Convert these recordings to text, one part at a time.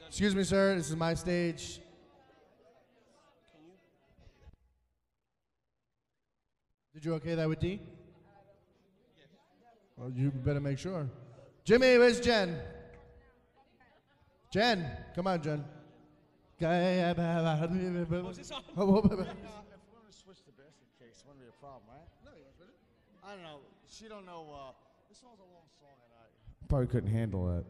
Excuse me, sir. This is my stage. Did you okay that with D? Well, you better make sure. Jimmy, where's Jen? Jen, come on, Jen. Oh, is this on? If we're going to switch the basket case, it wouldn't be a problem, right? No, you want to switch it? I don't know. She don't know. This song's a long song, and I. Probably couldn't handle that.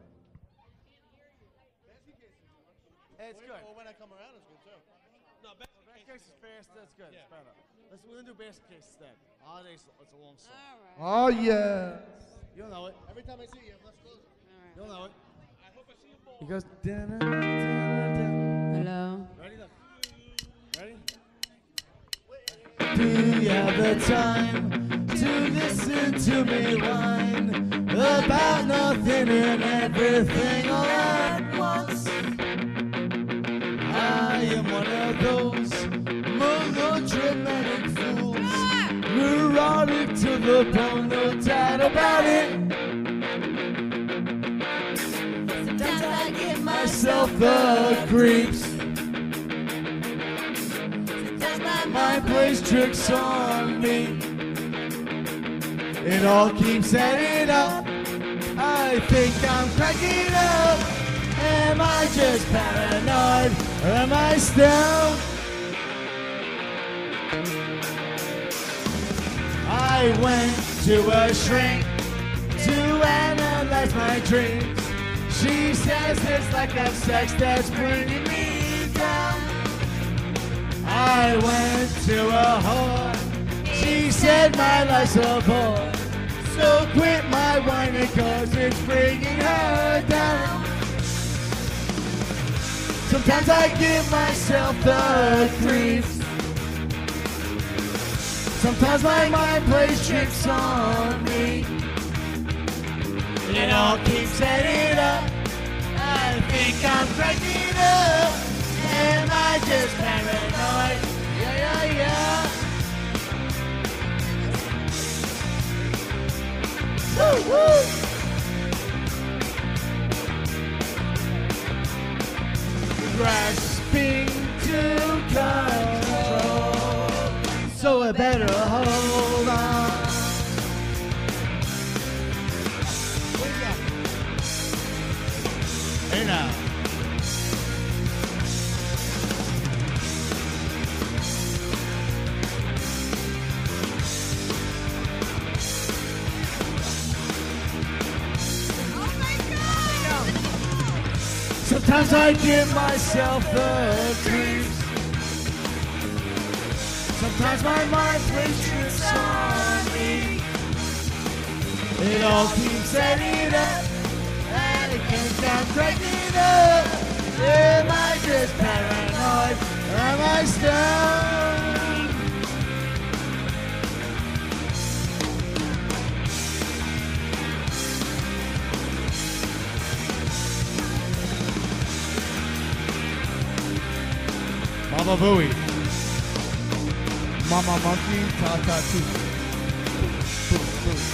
Hey, it's good. Or when I come around, it's good too. No, Basket case is fast. That's good. Yeah. It's better. We're gonna do basket case instead. Holidays, it's a long song. Oh, yeah. You'll know it. Every time I see you, let's close it. You'll know it. I hope I see you more. He goes. Hello. Ready? Look. Ready? Do you have the time to listen to me whine about nothing and everything all at once? I am one of those melodramatic fools, neurotic to the bone, no doubt about it. Sometimes I give myself the creeps. My plays tricks on me. It all keeps adding up. I think I'm cracking up. Am I just paranoid or am I stoned? I went to a shrink to analyze my dreams. She says it's like that sex that's bringing me down. I went to a whore. She said my life's a bore. So quit my whining cause it's bringing her down. Sometimes I give myself the creeps. Sometimes my mind plays tricks on me. It all keeps adding up. I think I'm cracking up. Am I just paranoid? Yeah, yeah, yeah. Woo, woo. Grasping to control, so I better hold on. What do you got? Hey now. Sometimes I give myself the creeps. Sometimes my mind plays tricks on me. It all keeps adding up. And it can't I'm cracking up. Am I just paranoid? Or am I stoned? Mama Booey. Mama Monkey, Tata Too. Boo, boo.